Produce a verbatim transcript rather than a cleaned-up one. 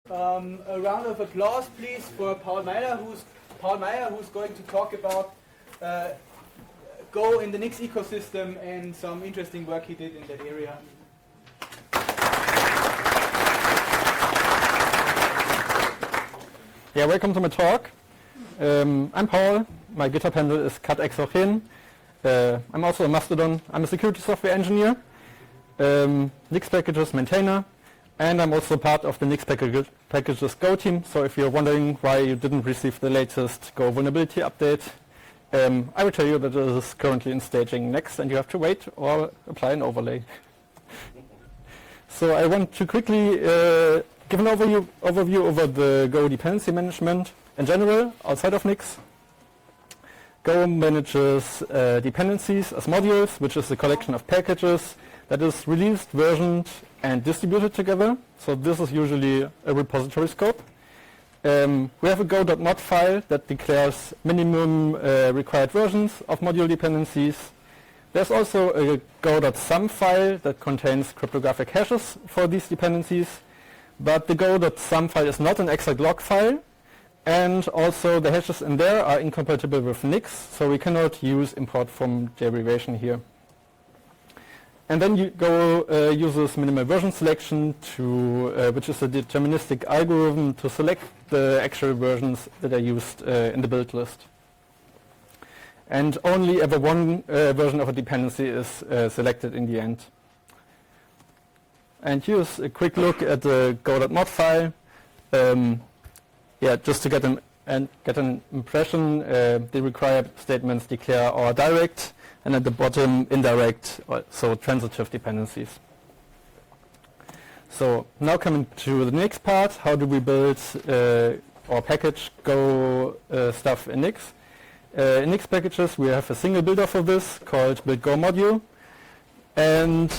Um, a round of applause, please, for Paul Meyer, who's Paul Meyer, who's going to talk about uh, Go in the Nix ecosystem and some interesting work he did in that area. Yeah, welcome to my talk. Um, I'm Paul. My GitHub handle is catexochen. Uh, I'm also a Mastodon. I'm a security software engineer, um, Nix packages maintainer, and I'm also part of the Nix package, packages Go team. So if you're wondering why you didn't receive the latest Go vulnerability update, um, I will tell you that it is currently in staging next, and you have to wait or apply an overlay. So I want to quickly uh, give an overview, overview over the Go dependency management in general outside of Nix. Go manages uh, dependencies as modules, which is a collection of packages that is released, versioned, and distributed together. So this is usually a repository scope. Um, we have a go.mod file that declares minimum uh, required versions of module dependencies. There's also a go.sum file that contains cryptographic hashes for these dependencies, but the go.sum file is not an exact log file, and also the hashes in there are incompatible with Nix, so we cannot use import from derivation here. And then you Go uh, uses minimal version selection, to, uh, which is a deterministic algorithm to select the actual versions that are used uh, in the build list. And only ever one uh, version of a dependency is uh, selected in the end. And here's a quick look at the go.mod file. Um, yeah, just to get an, and get an impression, uh, the required statements declare or direct, and at the bottom indirect, or so transitive dependencies. So now coming to the next part, how do we build uh, or package Go uh, stuff in Nix? Uh, in Nix packages we have a single builder for this called build Go module, and